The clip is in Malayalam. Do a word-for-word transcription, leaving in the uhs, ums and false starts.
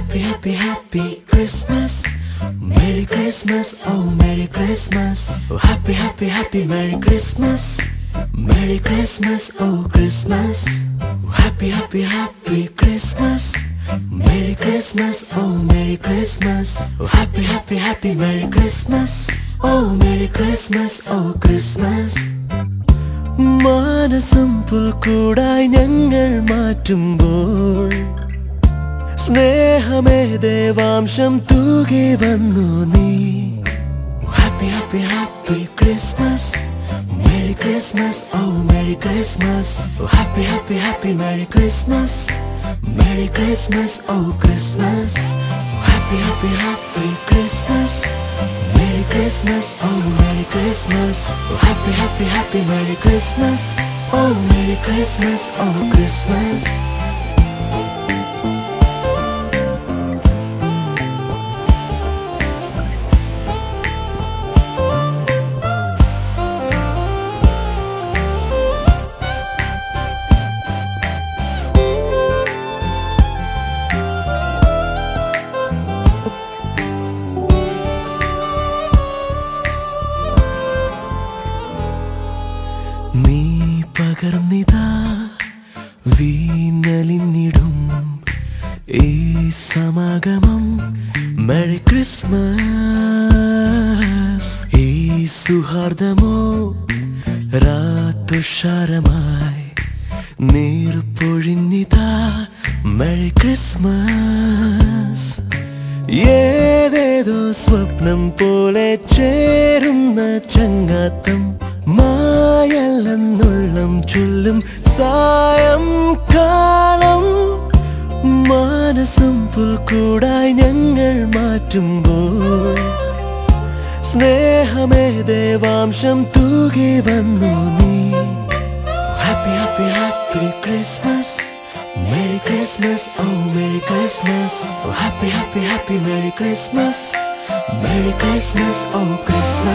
happy, happy, happy Christmas. Merry Christmas, oh Merry Christmas. Oh happy, happy, happy Merry Christmas. Merry Christmas, oh Christmas. Oh happy, happy, happy Christmas. Merry Christmas, oh Merry Christmas. Oh happy, happy, happy Merry Christmas. Oh Merry Christmas, oh Christmas. മനസ്സും പുൽക്കൂടായി ഞങ്ങൾ മാറ്റുമ്പോൾ സ്നേഹമേ ദേവാംശം തൂകി വന്നു നീ. Happy, happy, happy Christmas. Merry Christmas, oh Merry Christmas. Oh happy, happy, happy Merry Christmas. Merry Christmas, oh Christmas. Oh happy, happy, happy Christmas. Merry Christmas, oh Merry Christmas. Oh happy, happy, happy Merry Christmas. Oh Merry Christmas, oh Christmas. നീ പകർന്നിതാ വീണലിഞ്ഞിടും ഈ സമാഗമം. Merry Christmas. ഈ സുഹാർദ്ദമോ രാത്തുഷാരമായി നീർപ്പൊഴിഞ്ഞിതാ. Merry Christmas. ഏതേതോ സ്വപ്നം പോലെ ചേരുന്ന ചങ്ങാത്തം മായല്ലെന്നുള്ളം ചൊല്ലും സായം കാലം. മനസ്സും പുൽക്കൂടായി ഞങ്ങൾ മാറ്റുമ്പോൾ സ്നേഹമേ ദേവാംശം തൂകി വന്നു നീ. Happy, happy, happy Christmas. Merry Christmas, oh Merry Christmas. Oh happy, happy, happy Merry Christmas. Merry Christmas, oh Christmas.